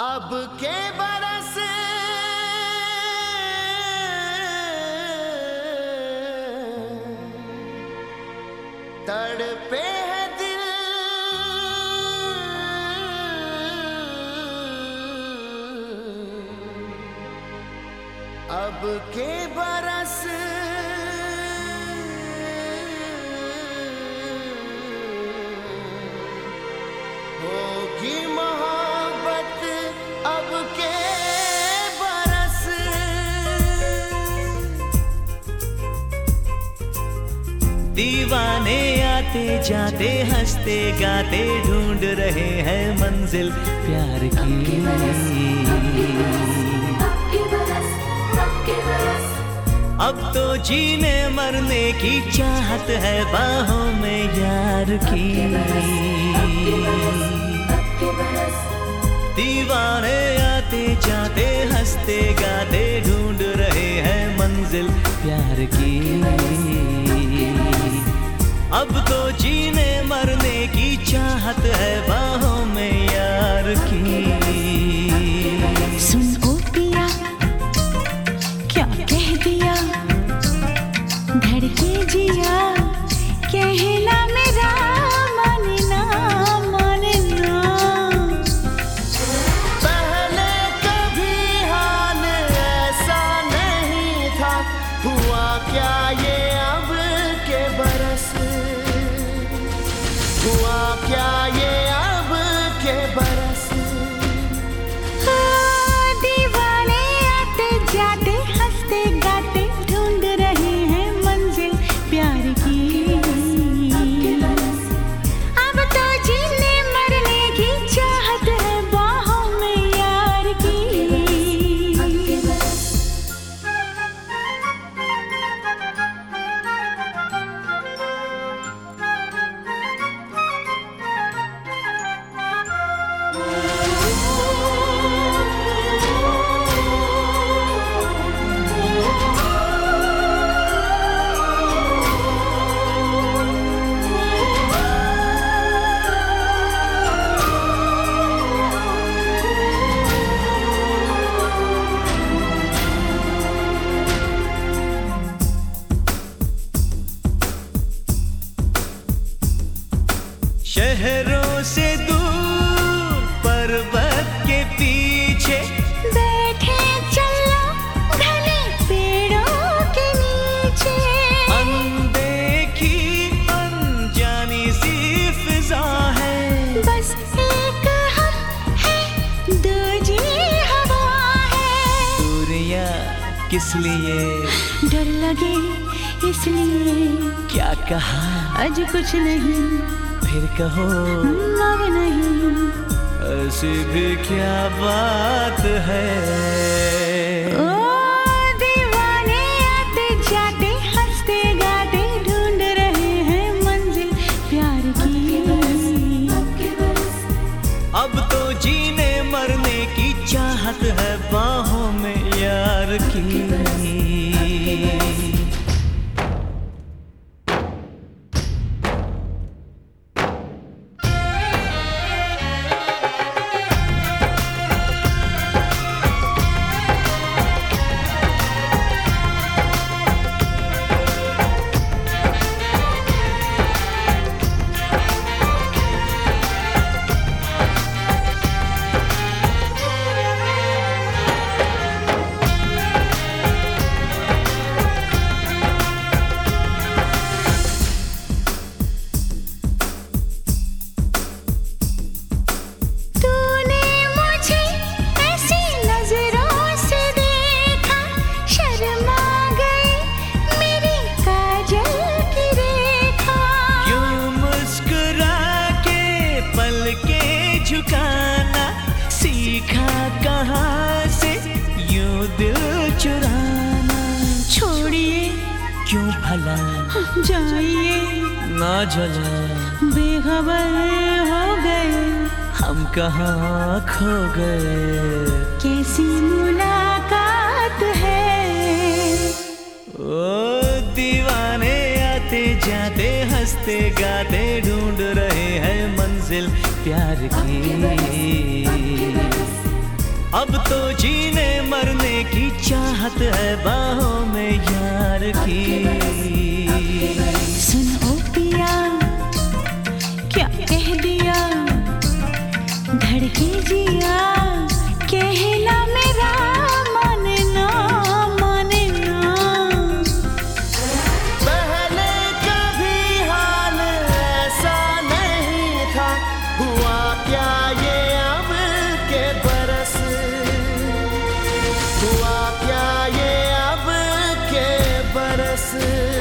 अब के बरस तड़पे है दिल, अब के बरस होगी मोहब्बत, अब के बरस दीवाने आते जाते हंसते गाते ढूंढ रहे हैं मंजिल प्यार की। अब तो जीने मरने की चाहत है बाहों में यार की। दीवाने आते जाते हंसते गाते ढूंढ रहे हैं मंजिल प्यार की। अब तो जीने मरने की चाहत है बाहों में यार की। सुन ओ पिया क्या कह दिया, धड़के जिया कहना मेरा मानना मानना। पहले कभी हाल ऐसा नहीं था, हुआ क्या ये अब के बरस, हुआ क्या ये अब के बरस। दीवाने आते जाते हंसते गाते ढूंढ रहे हैं मंजिल प्यार की। अब तो जीने मरने की चाहत है बाहों में यार की। शहरों से दूर पर्वत के पीछे बैठे चलो घने पेड़ों के नीचे। अनदेखी अनजानी सी फिजा है, बस एक हम है दूजी हवा है। दूरियां किस लिए, डर लगे इसलिए, क्या कहा आज कुछ नहीं फिर कहो अब नहीं। ऐसी भी क्या बात है। ओ दीवाने आते जाते हंसते गाते ढूंढ रहे हैं मंजिल प्यार की। अब तो जीने मरने की चाहत है बाहों में यार की। झुकाना सीखा कहाँ से यूं दिल चुराना। छोड़िए क्यों भला जाइए ना जला, बेखबर हो गए हम कहाँ खो गए। कैसी मुलाकात है। ओ दीवाने आते जाते हंसते गाते ढूंढ रहे हैं मंजिल प्यार की। अब तो जीने मरने की चाहत है बाहों में यार की। सुन ओ पिया क्या कह दिया, धड़के जिया कहना मेरा माने ना माने ना। पहले कभी हाल ऐसा नहीं था, हुआ क्या ये अब के बरस, हुआ क्या ये अब के बरस।